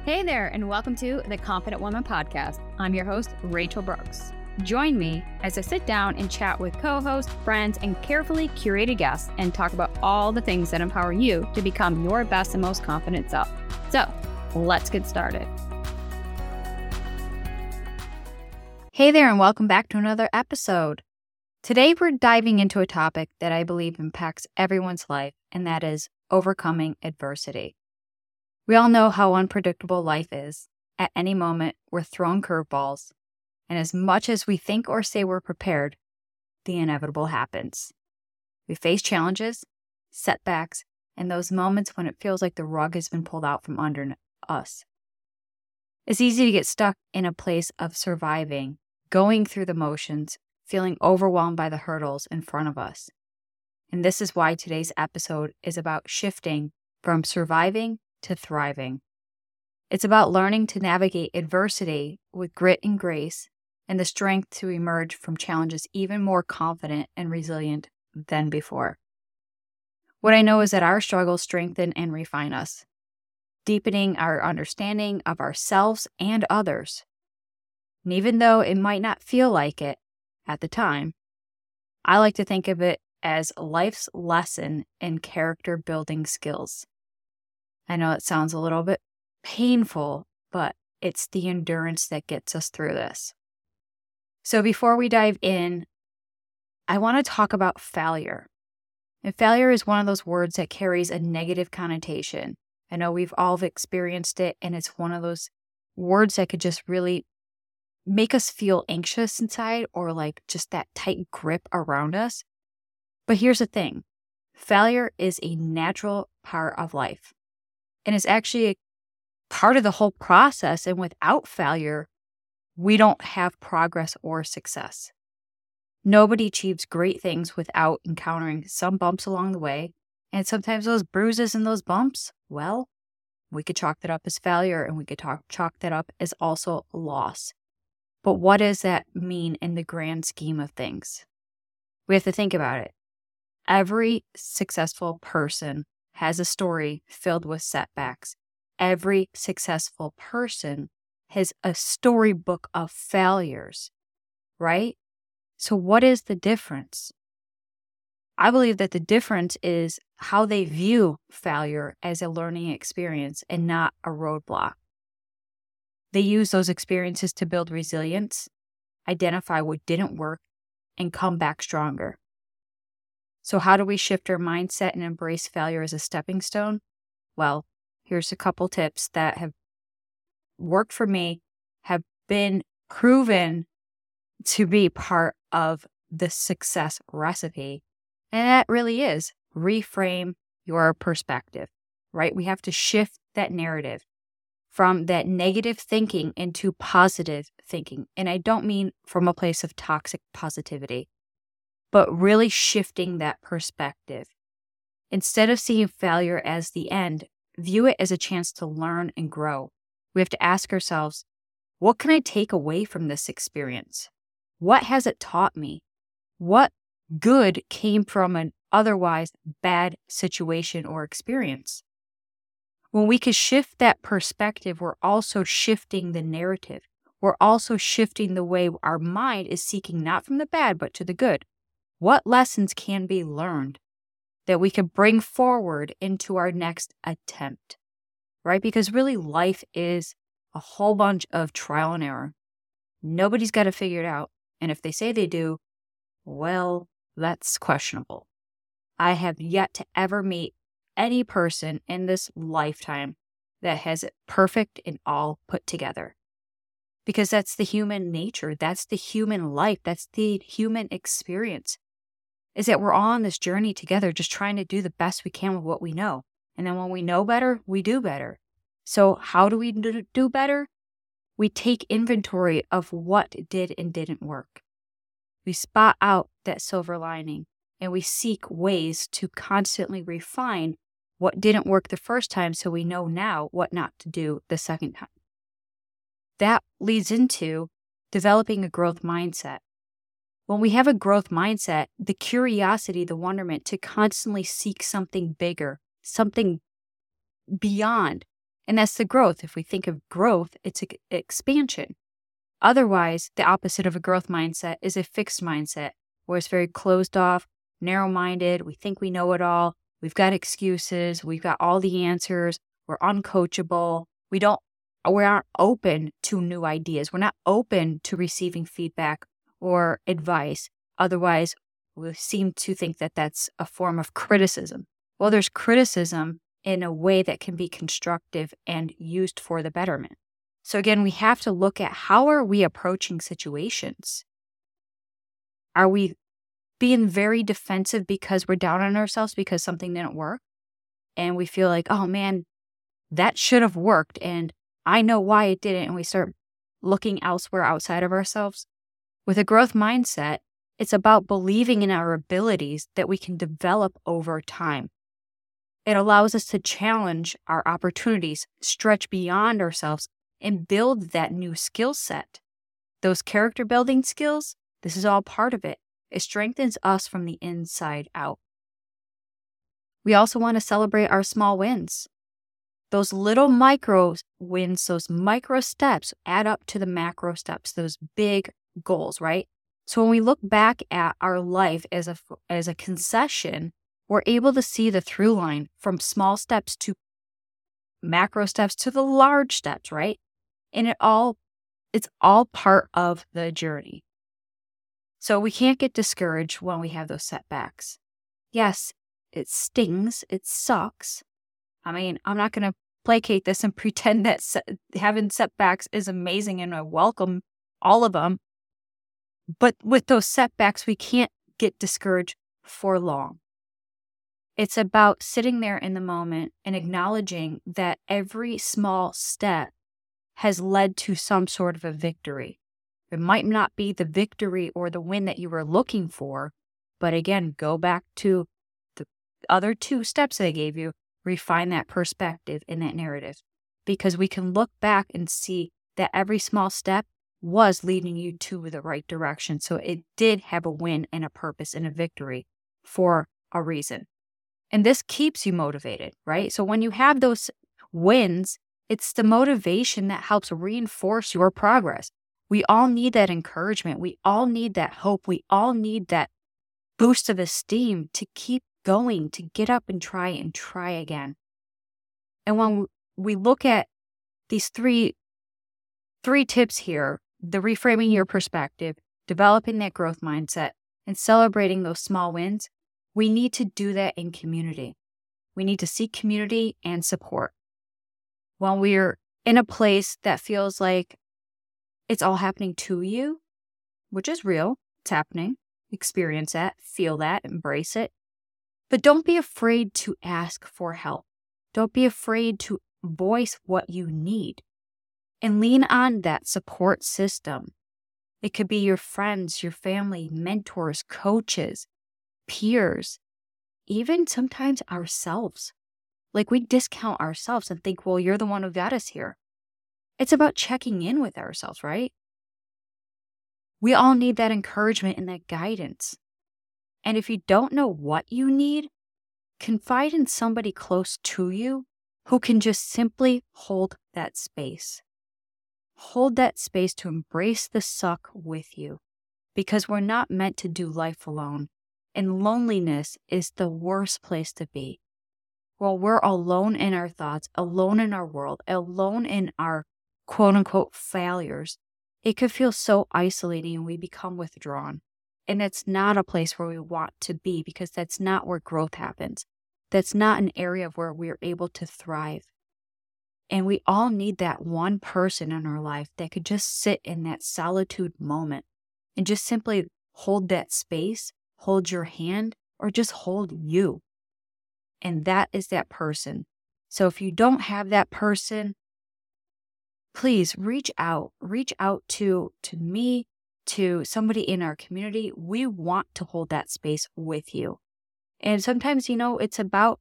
Hey there, and welcome to the Confident Woman Podcast. I'm your host, Rachel Brooks. Join me as I sit down and chat with co-hosts, friends, and carefully curated guests and talk about all the things that empower you to become your best and most confident self. So, let's get started. Hey there, and welcome back to another episode. Today, we're diving into a topic that I believe impacts everyone's life, and that is overcoming adversity. We all know how unpredictable life is. At any moment, we're thrown curveballs, and as much as we think or say we're prepared, the inevitable happens. We face challenges, setbacks, and those moments when it feels like the rug has been pulled out from under us. It's easy to get stuck in a place of surviving, going through the motions, feeling overwhelmed by the hurdles in front of us. And this is why today's episode is about shifting from surviving to thriving. It's about learning to navigate adversity with grit and grace and the strength to emerge from challenges even more confident and resilient than before. What I know is that our struggles strengthen and refine us, deepening our understanding of ourselves and others. And even though it might not feel like it at the time, I like to think of it as life's lesson in character building skills. I know it sounds a little bit painful, but it's the endurance that gets us through this. So before we dive in, I want to talk about failure. And failure is one of those words that carries a negative connotation. I know we've all experienced it, and it's one of those words that could just really make us feel anxious inside or like just that tight grip around us. But here's the thing. Failure is a natural part of life. And it's actually a part of the whole process. And without failure, we don't have progress or success. Nobody achieves great things without encountering some bumps along the way. And sometimes those bruises and those bumps, well, we could chalk that up as failure, and we could chalk that up as also loss. But what does that mean in the grand scheme of things? We have to think about it. Every successful person has a story filled with setbacks. Every successful person has a storybook of failures, right? So what is the difference? I believe that the difference is how they view failure as a learning experience and not a roadblock. They use those experiences to build resilience, identify what didn't work, and come back stronger. So how do we shift our mindset and embrace failure as a stepping stone? Well, here's a couple tips that have worked for me, have been proven to be part of the success recipe. And that really is reframe your perspective, right? We have to shift that narrative from that negative thinking into positive thinking. And I don't mean from a place of toxic positivity, but really shifting that perspective. Instead of seeing failure as the end, view it as a chance to learn and grow. We have to ask ourselves, what can I take away from this experience? What has it taught me? What good came from an otherwise bad situation or experience? When we can shift that perspective, we're also shifting the narrative. We're also shifting the way our mind is seeking not from the bad, but to the good. What lessons can be learned that we can bring forward into our next attempt, right? Because really life is a whole bunch of trial and error. Nobody's got to figure it out. And if they say they do, well, that's questionable. I have yet to ever meet any person in this lifetime that has it perfect and all put together. Because that's the human nature. That's the human life. That's the human experience. Is that we're all on this journey together, just trying to do the best we can with what we know. And then when we know better, we do better. So how do we do better? We take inventory of what did and didn't work. We spot out that silver lining, and we seek ways to constantly refine what didn't work the first time so we know now what not to do the second time. That leads into developing a growth mindset. When we have a growth mindset, the curiosity, the wonderment to constantly seek something bigger, something beyond, And that's the growth. If we think of growth, it's expansion. Otherwise, the opposite of a growth mindset is a fixed mindset, where it's very closed off, narrow-minded. We think we know it all. We've got excuses. We've got all the answers. We're uncoachable. We aren't open to new ideas. We're not open to receiving feedback or advice. Otherwise, we seem to think that that's a form of criticism. Well, there's criticism in a way that can be constructive and used for the betterment. So again, we have to look at how are we approaching situations? Are we being very defensive because we're down on ourselves because something didn't work? And we feel like, oh man, that should have worked and I know why it didn't. And we start looking elsewhere outside of ourselves. With a growth mindset, it's about believing in our abilities that we can develop over time. It allows us to challenge our opportunities, stretch beyond ourselves, and build that new skill set. Those character building skills, this is all part of it. It strengthens us from the inside out. We also want to celebrate our small wins. Those little micro wins, those micro steps add up to the macro steps, those big goals, right? So when we look back at our life as a concession, we're able to see the through line from small steps to macro steps to the large steps, right? And it's all part of the journey. So we can't get discouraged when we have those setbacks. Yes, it stings, it sucks. I mean, I'm not going to placate this and pretend that having setbacks is amazing and I welcome all of them. But with those setbacks, we can't get discouraged for long. It's about sitting there in the moment and acknowledging that every small step has led to some sort of a victory. It might not be the victory or the win that you were looking for, but again, go back to the other 2 steps I gave you, refine that perspective in that narrative, because we can look back and see that every small step was leading you to the right direction. So it did have a win and a purpose and a victory for a reason. And this keeps you motivated, right? So when you have those wins, it's the motivation that helps reinforce your progress. We all need that encouragement. We all need that hope. We all need that boost of esteem to keep going, to get up and try again. And when we look at these three tips here, the reframing your perspective, developing that growth mindset, and celebrating those small wins, we need to do that in community. We need to seek community and support. When we're in a place that feels like it's all happening to you, which is real, it's happening, experience that, feel that, embrace it. But don't be afraid to ask for help. Don't be afraid to voice what you need and lean on that support system. It could be your friends, your family, mentors, coaches, peers, even sometimes ourselves. Like we discount ourselves and think, well, you're the one who got us here. It's about checking in with ourselves, right? We all need that encouragement and that guidance. And if you don't know what you need, confide in somebody close to you who can just simply hold that space. Hold that space to embrace the suck with you, because we're not meant to do life alone. And loneliness is the worst place to be. Well, we're alone in our thoughts, alone in our world, alone in our quote unquote failures. It could feel so isolating and we become withdrawn. And that's not a place where we want to be, because that's not where growth happens. That's not an area where we're able to thrive. And we all need that one person in our life that could just sit in that solitude moment and just simply hold that space, hold your hand, or just hold you. And that is that person. So if you don't have that person, please reach out to me, to somebody in our community. We want to hold that space with you. And sometimes, it's about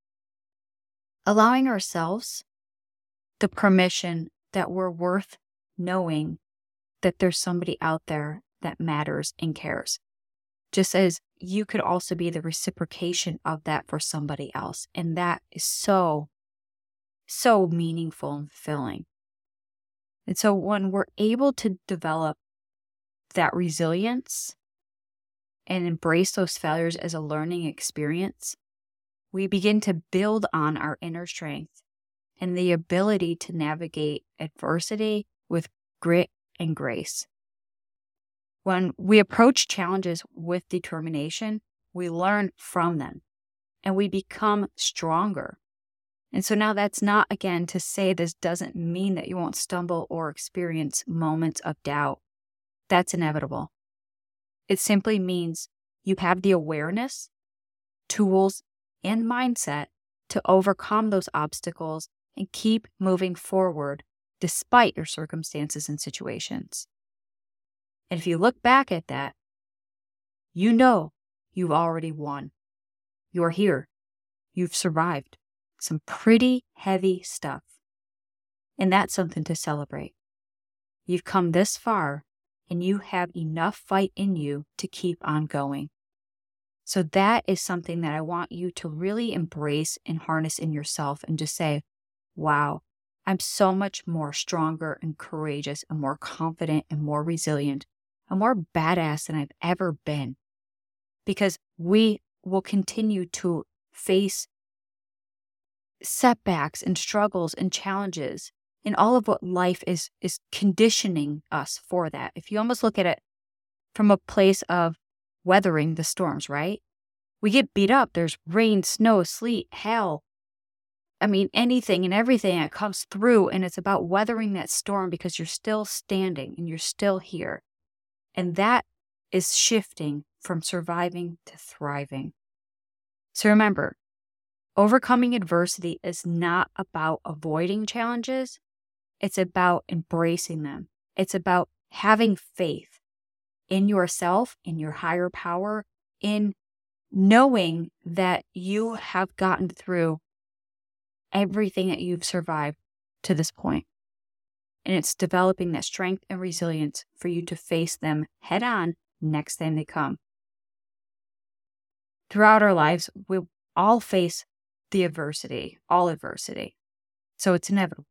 allowing ourselves the permission that we're worth knowing that there's somebody out there that matters and cares. Just as you could also be the reciprocation of that for somebody else. And that is so so meaningful and fulfilling. And so when we're able to develop that resilience and embrace those failures as a learning experience, we begin to build on our inner strength and the ability to navigate adversity with grit and grace. When we approach challenges with determination, we learn from them and we become stronger. And so now that's not, again, to say this doesn't mean that you won't stumble or experience moments of doubt. That's inevitable. It simply means you have the awareness, tools, and mindset to overcome those obstacles and keep moving forward despite your circumstances and situations. And if you look back at that, you know you've already won. You're here. You've survived some pretty heavy stuff. And that's something to celebrate. You've come this far and you have enough fight in you to keep on going. So that is something that I want you to really embrace and harness in yourself and just say, wow, I'm so much more stronger and courageous and more confident and more resilient and more badass than I've ever been. Because we will continue to face setbacks and struggles and challenges and all of what life is conditioning us for that. If you almost look at it from a place of weathering the storms, right? We get beat up. There's rain, snow, sleet, hail. I mean, anything and everything that comes through, and it's about weathering that storm because you're still standing and you're still here. And that is shifting from surviving to thriving. So remember, overcoming adversity is not about avoiding challenges. It's about embracing them. It's about having faith in yourself, in your higher power, in knowing that you have gotten through everything that you've survived to this point. And it's developing that strength and resilience for you to face them head on next time they come. Throughout our lives, we all face the adversity, all adversity. So it's inevitable.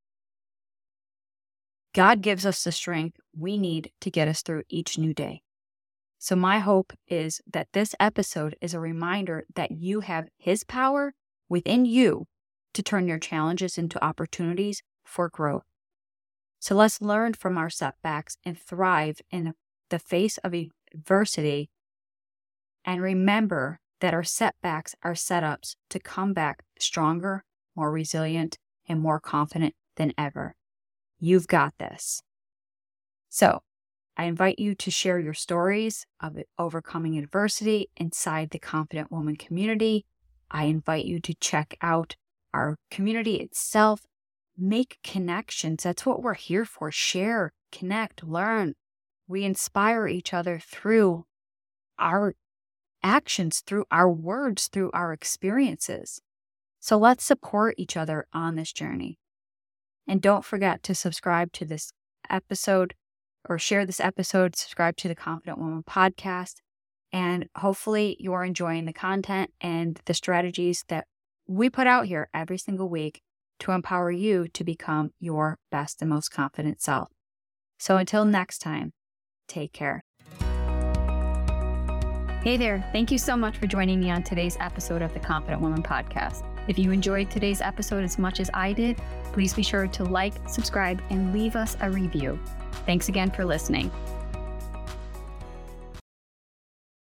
God gives us the strength we need to get us through each new day. So my hope is that this episode is a reminder that you have His power within you to turn your challenges into opportunities for growth. So let's learn from our setbacks and thrive in the face of adversity, and remember that our setbacks are setups to come back stronger, more resilient, and more confident than ever. You've got this. So I invite you to share your stories of overcoming adversity inside the Confident Woman community. I invite you to check out our community itself. Make connections. That's what we're here for. Share, connect, learn. We inspire each other through our actions, through our words, through our experiences. So let's support each other on this journey. And don't forget to subscribe to this episode or share this episode, subscribe to the Confident Woman podcast. And hopefully you're enjoying the content and the strategies that we put out here every single week to empower you to become your best and most confident self. So until next time, take care. Hey there. Thank you so much for joining me on today's episode of the Confident Woman podcast. If you enjoyed today's episode as much as I did, please be sure to like, subscribe, and leave us a review. Thanks again for listening.